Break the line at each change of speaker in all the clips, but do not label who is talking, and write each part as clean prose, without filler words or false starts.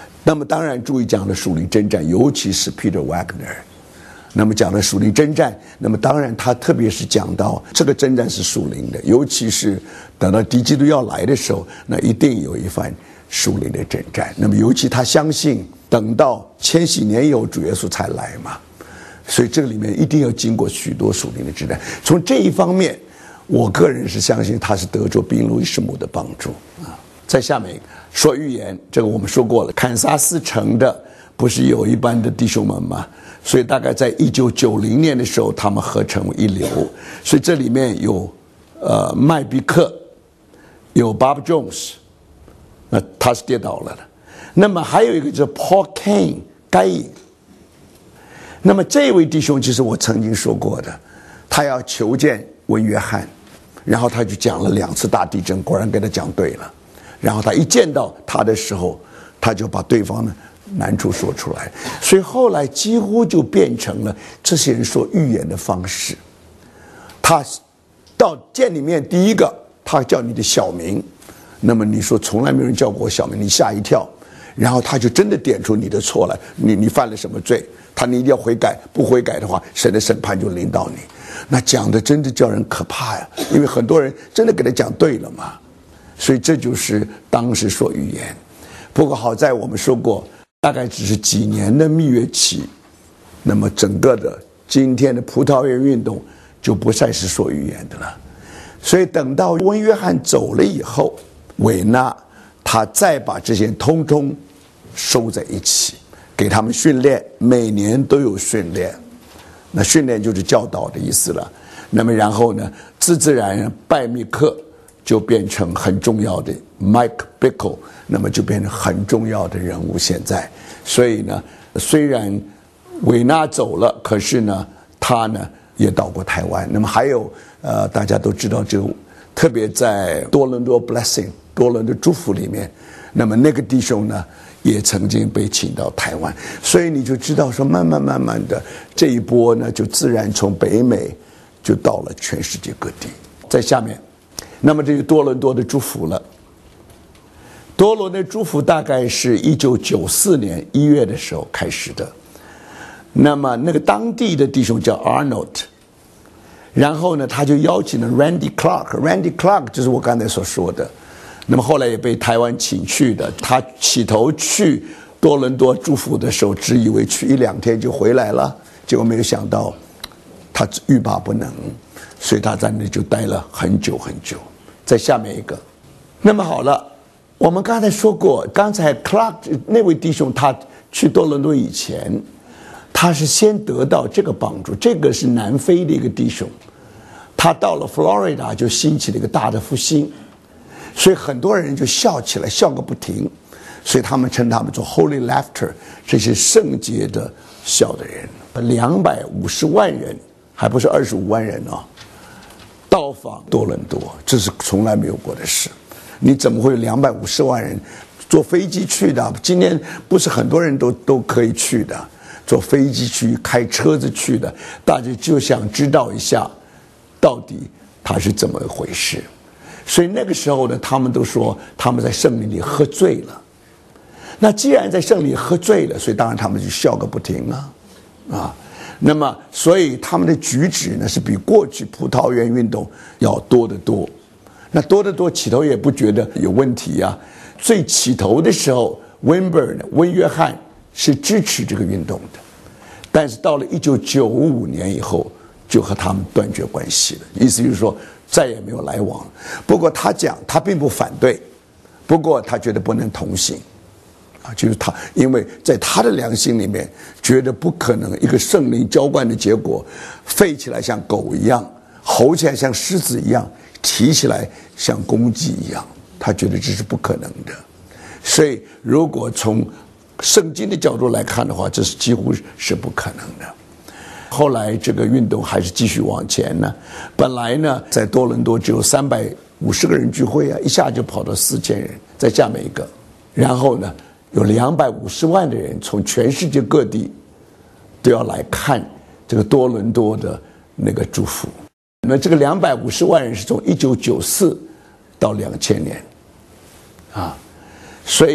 那么当然注意讲的属灵征战，尤其是 Peter Wagner。那么讲的属灵征战，那么当然他特别是讲到这个征战是属灵的，尤其是等到敌基督要来的时候，那一定有一番属灵的征战。那么尤其他相信等到千禧年以后主耶稣才来嘛，所以这个里面一定要经过许多属灵的征战。从这一方面，我个人是相信他是得着宾路易士母的帮助啊。在下面说预言，这个我们说过了，堪萨斯城的不是有一班的弟兄们吗？所以大概在1990年的时候，他们合成为一流。所以这里面有麦比克，有 Bob Jones， 那他是跌倒了的。那么还有一个就是 Paul Cain 该隐。那么这位弟兄就是我曾经说过的，他要求见温约翰，然后他就讲了2次大地震，果然给他讲对了。然后他一见到他的时候，他就把对方呢难处说出来，所以后来几乎就变成了这些人说预言的方式。他到见里面，第一个他叫你的小名，那么你说从来没有人叫过我小名，你吓一跳，然后他就真的点出你的错来，你犯了什么罪，你一定要悔改，不悔改的话，神的审判就临到你。那讲的真的叫人可怕呀，因为很多人真的给他讲对了嘛，所以这就是当时说预言。不过好在我们说过，大概只是几年的蜜月期，那么整个的今天的葡萄园运动就不再是说预言的了。所以等到温约翰走了以后，韦纳他再把这些通通收在一起，给他们训练，每年都有训练。那训练就是教导的意思了。那么然后呢，自然拜密克就变成很重要的 Mike Bickle， 那么就变成很重要的人物现在。所以呢，虽然韦纳走了，可是呢，他呢也到过台湾。那么还有大家都知道，就特别在多伦多 Blessing 多伦的祝福里面，那么那个弟兄呢也曾经被请到台湾。所以你就知道说，慢慢的这一波呢，就自然从北美就到了全世界各地。在下面，那么这个多伦多的祝福了。多伦的祝福大概是1994年1月的时候开始的。那么那个当地的弟兄叫 Arnold， 然后呢他就邀请了 Randy Clark 就是我刚才所说的，那么后来也被台湾请去的。他起头去多伦多祝福的时候，只以为去1-2天就回来了，结果没有想到他欲罢不能，所以他在那里就待了很久很久。在下面一个，那么好了，我们刚才说过，刚才 Clark 那位弟兄他去多伦多以前，他是先得到这个帮助。这个是南非的一个弟兄，他到了 Florida 就兴起了一个大的复兴，所以很多人就笑起来，笑个不停，所以他们称他们做 Holy Laughter， 这些圣洁的笑的人。250万人，还不是25万人哦，到访多伦多，这是从来没有过的事。你怎么会有250万人坐飞机去的？今天不是很多人都可以去的，坐飞机去，开车子去的，大家就想知道一下到底他是怎么一回事。所以那个时候呢，他们都说他们在圣灵里喝醉了。那既然在圣灵里喝醉了，所以当然他们就笑个不停啊。那么所以他们的举止呢，是比过去葡萄园运动要多得多。那多得多，起头也不觉得有问题啊。最起头的时候，温约翰是支持这个运动的，但是到了1995年以后，就和他们断绝关系了，意思就是说再也没有来往了。不过他讲他并不反对，不过他觉得不能同行啊，就是他因为在他的良心里面觉得不可能一个圣灵浇灌的结果，吠起来像狗一样，吼起来像狮子一样，提起来像公鸡一样，他觉得这是不可能的。所以如果从圣经的角度来看的话，这是几乎是不可能的。后来这个运动还是继续往前呢。本来呢，在多伦多只有350个人聚会啊，一下就跑到4000人，在下面一个。然后呢，有250万的人从全世界各地都要来看这个多伦多的那个祝福。那么这个250万人是从1994到2000年啊，所以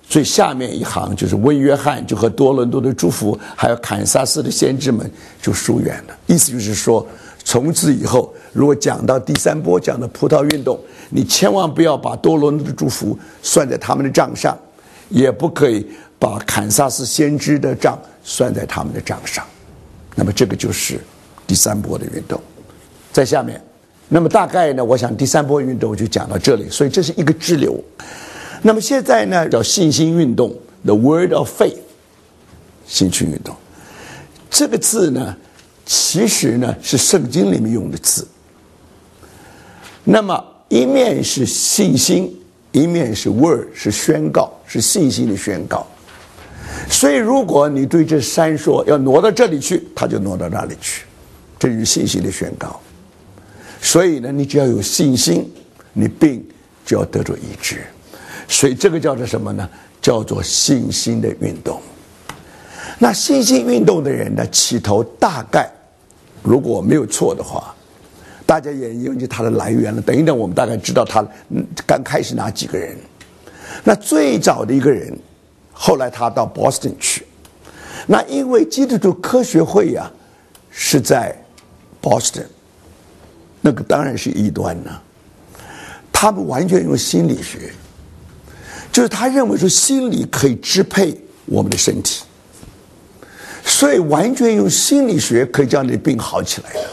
所以下面一行就是温约翰就和多伦多的祝福，还有堪萨斯的先知们就疏远了。意思就是说，从此以后，如果讲到第三波讲的葡萄运动，你千万不要把多伦多的祝福算在他们的账上，也不可以把堪萨斯先知的账算在他们的账上。那么这个就是第三波的运动。在下面，那么大概呢，我想第三波运动就讲到这里，所以这是一个支流。那么现在呢，叫信心运动 ，the word of faith， 信心运动。这个字呢，其实呢是圣经里面用的字。那么一面是信心，一面是 word， 是宣告，是信心的宣告。所以如果你对这山说要挪到这里去，它就挪到那里去，这就是信心的宣告。所以呢，你只要有信心，你病就要得着医治。所以这个叫做什么呢？叫做信心的运动。那信心运动的人呢，起头大概如果没有错的话，大家也研究它的来源了。等一等，我们大概知道他刚开始哪几个人。那最早的一个人，后来他到 Boston 去。那因为基督徒科学会啊是在 Boston， 那个当然是异端呢。他们完全用心理学。就是他认为说心理可以支配我们的身体，所以完全用心理学可以将你的病好起来的。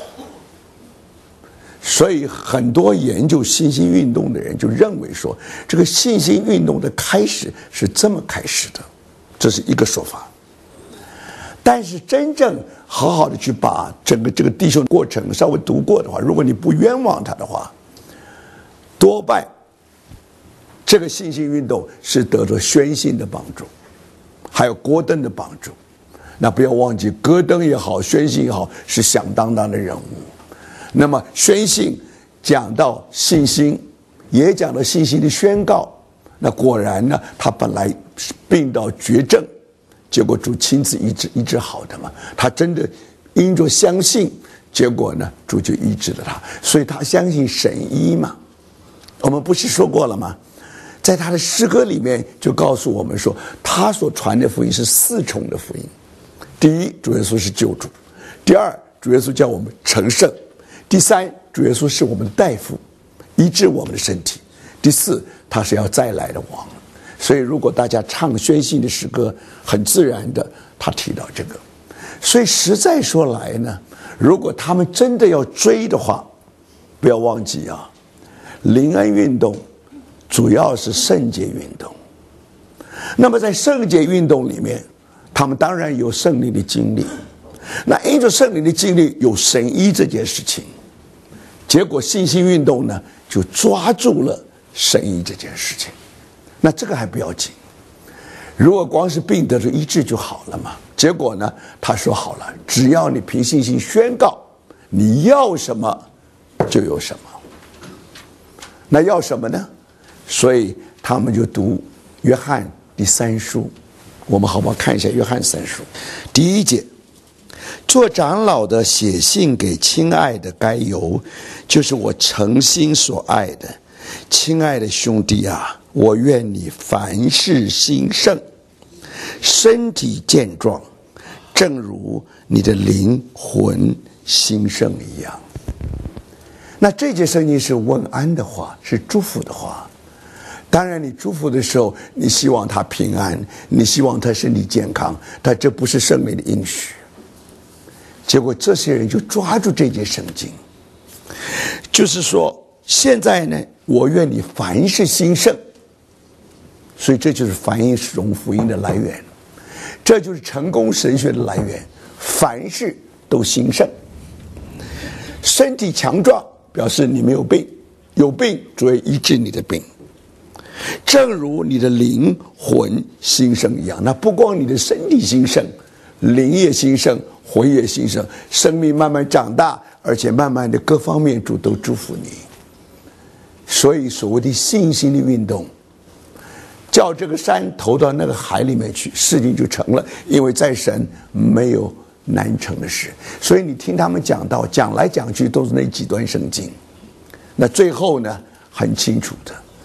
所以很多研究信心运动的人就认为说，这个信心运动的开始是这么开始的，这是一个说法。但是真正好好的去把整个这个弟兄过程稍微读过的话，如果你不冤枉他的话，多半这个信心运动是得着宣信的帮助，还有戈登的帮助。那不要忘记，戈登也好，宣信也好，是响当当的人物。那么宣信讲到信心，也讲到信心的宣告。那果然呢，他本来病到绝症，结果主亲自医治好的嘛。他真的因着相信，结果呢，主就医治了他。所以他相信神医嘛。我们不是说过了吗？在他的诗歌里面就告诉我们说，他所传的福音是四重的福音。第一，主耶稣是救主；第二，主耶稣叫我们成圣；第三，主耶稣是我们的大夫，医治我们的身体；第四，他是要再来的王。所以如果大家唱宣信的诗歌，很自然的他提到这个。所以实在说来呢，如果他们真的要追的话，不要忘记啊，灵恩运动主要是圣洁运动。那么在圣洁运动里面，他们当然有圣灵的经历。那因着圣灵的经历，有神医这件事情，结果信心运动呢就抓住了神医这件事情。那这个还不要紧，如果光是病得着医治就好了嘛。结果呢，他说好了，只要你凭信心宣告，你要什么就有什么。那要什么呢？所以他们就读约翰第3书。我们好不好看一下约翰3书第1节？做长老的写信给亲爱的该犹，就是我诚心所爱的。亲爱的兄弟啊，我愿你凡事兴盛，身体健壮，正如你的灵魂兴盛一样。那这节圣经是问安的话，是祝福的话。当然你祝福的时候，你希望他平安，你希望他身体健康，但这不是圣灵的应许。结果这些人就抓住这节圣经，就是说现在呢，我愿你凡事兴盛。所以这就是繁音荣福音的来源，这就是成功神学的来源，凡事都兴盛。身体强壮表示你没有病，有病主要医治你的病，正如你的灵魂兴盛一样。那不光你的身体兴盛，灵也兴盛，魂也兴盛，生命慢慢长大，而且慢慢的各方面主都祝福你。所以所谓的信心的运动，叫这个山投到那个海里面去，事情就成了，因为在神没有难成的事。所以你听他们讲到，讲来讲去都是那几段圣经。那最后呢，很清楚的，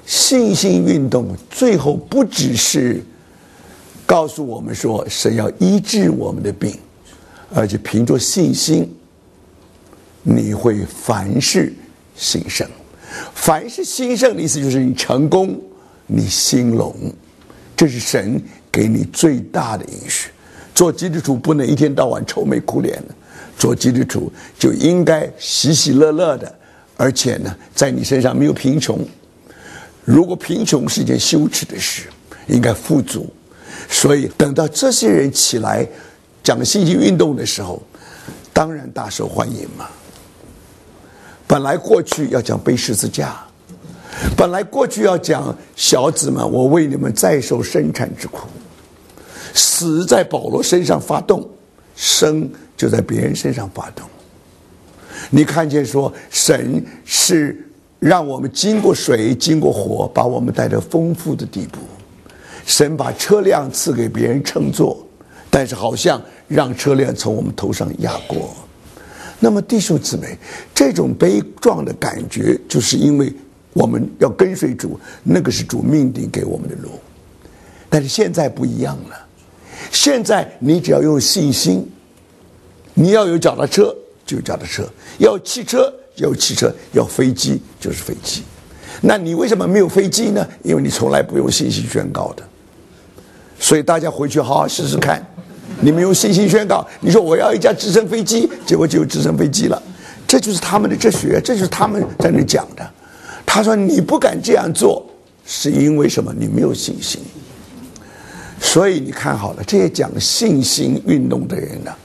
信心运动最后不只是告诉我们说神要医治我们的病，而且凭着信心，你会凡事兴盛。凡事兴盛的意思就是你成功，你兴隆，这是神给你最大的应许。做基督徒不能一天到晚愁眉苦脸的，做基督徒就应该喜喜乐乐的，而且呢，在你身上没有贫穷。如果贫穷是一件羞耻的事，应该富足。所以等到这些人起来讲信心运动的时候，当然大受欢迎嘛。本来过去要讲背十字架，本来过去要讲小子们，我为你们再受生产之苦，死在保罗身上发动，生就在别人身上发动。你看见说神是让我们经过水经过火，把我们带到丰富的地步。神把车辆赐给别人乘坐，但是好像让车辆从我们头上压过。那么弟兄姊妹，这种悲壮的感觉，就是因为我们要跟随主，那个是主命定给我们的路。但是现在不一样了，现在你只要用信心，你要有脚踏车就有脚踏车，要汽车就有汽车，要飞机就是飞机。那你为什么没有飞机呢？因为你从来不用信心宣告的。所以大家回去好好试试看，你们用信心宣告，你说我要一架直升飞机，结果就有直升飞机了。这就是他们的哲学，这就是他们在那讲的。他说你不敢这样做，是因为什么？你没有信心。所以你看好了，这些讲信心运动的人呢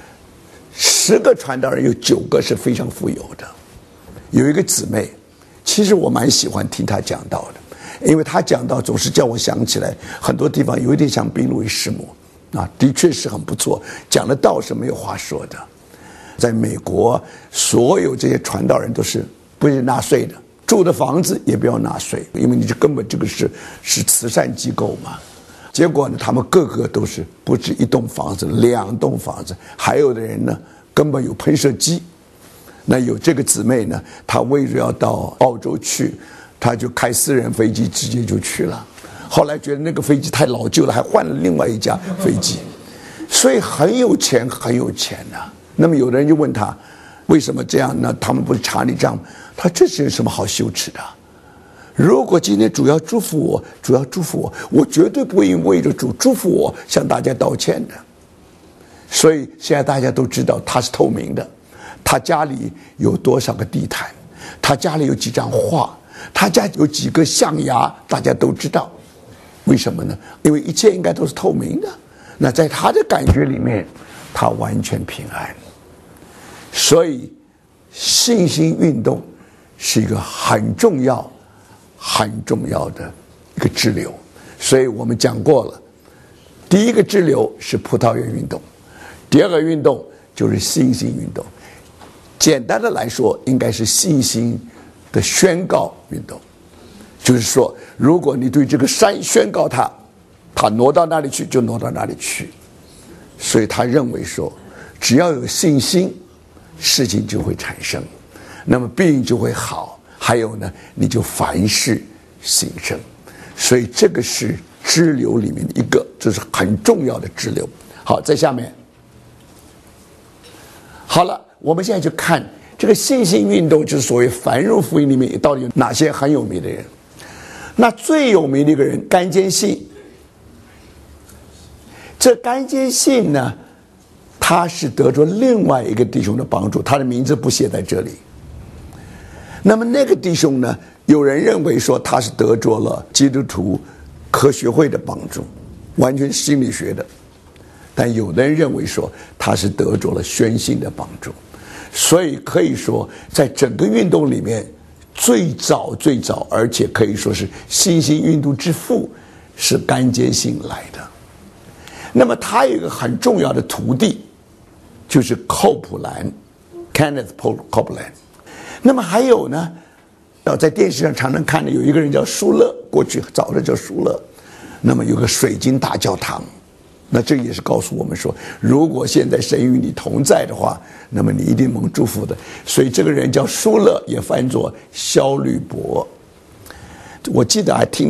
，10个传道人有9个是非常富有的。有一个姊妹，其实我蛮喜欢听她讲道的，因为她讲道总是叫我想起来很多地方有一点像宾路易师母啊，的确是很不错，讲的道是没有话说的。在美国，所有这些传道人都是不是纳税的，住的房子也不要纳税，因为你这根本这个是慈善机构嘛。结果呢，他们个个都是不止1栋房子、2栋房子，还有的人呢根本有喷射机。那有这个姊妹呢，她为了要到澳洲去，她就开私人飞机直接就去了。后来觉得那个飞机太老旧了，还换了另外一架飞机，所以很有钱，很有钱呐。那么有的人就问他，为什么这样呢？他们不是查你账吗？他这是有什么好羞耻的？如果今天主要祝福我，主要祝福我，我绝对不会为着主祝福我向大家道歉的。所以现在大家都知道他是透明的，他家里有多少个地毯，他家里有几张画，他家有几个象牙，大家都知道。为什么呢？因为一切应该都是透明的。那在他的感觉里面，他完全平安。所以信心运动是一个很重要的一个支流。所以我们讲过了，第一个支流是葡萄园运动，第二个运动就是信心运动。简单的来说，应该是信心的宣告运动。就是说，如果你对这个山宣告它挪到哪里去就挪到哪里去。所以他认为说，只要有信心，事情就会产生，那么病就会好，还有呢，你就凡事兴盛。所以这个是支流里面的一个，这是很重要的支流。好，在下面，好了，我们现在就看这个信心运动，就是所谓繁荣福音里面到底有哪些很有名的人。那最有名的一个人甘坚信，这甘坚信呢，他是得着另外一个弟兄的帮助，他的名字不写在这里。那么那个弟兄呢，有人认为说他是得着了基督徒科学会的帮助，完全心理学的，但有的人认为说他是得着了宣信的帮助。所以可以说在整个运动里面最早，而且可以说是信心运动之父，是甘坚信来的。那么他有一个很重要的徒弟，就是寇普兰 Kenneth Copeland。 那么还有呢，在电视上常常看的有一个人叫舒勒，过去早的叫舒勒。那么有个水晶大教堂，那这也是告诉我们说，如果现在神与你同在的话，那么你一定蒙祝福的。所以这个人叫舒勒，也翻作肖吕伯。 我记得还听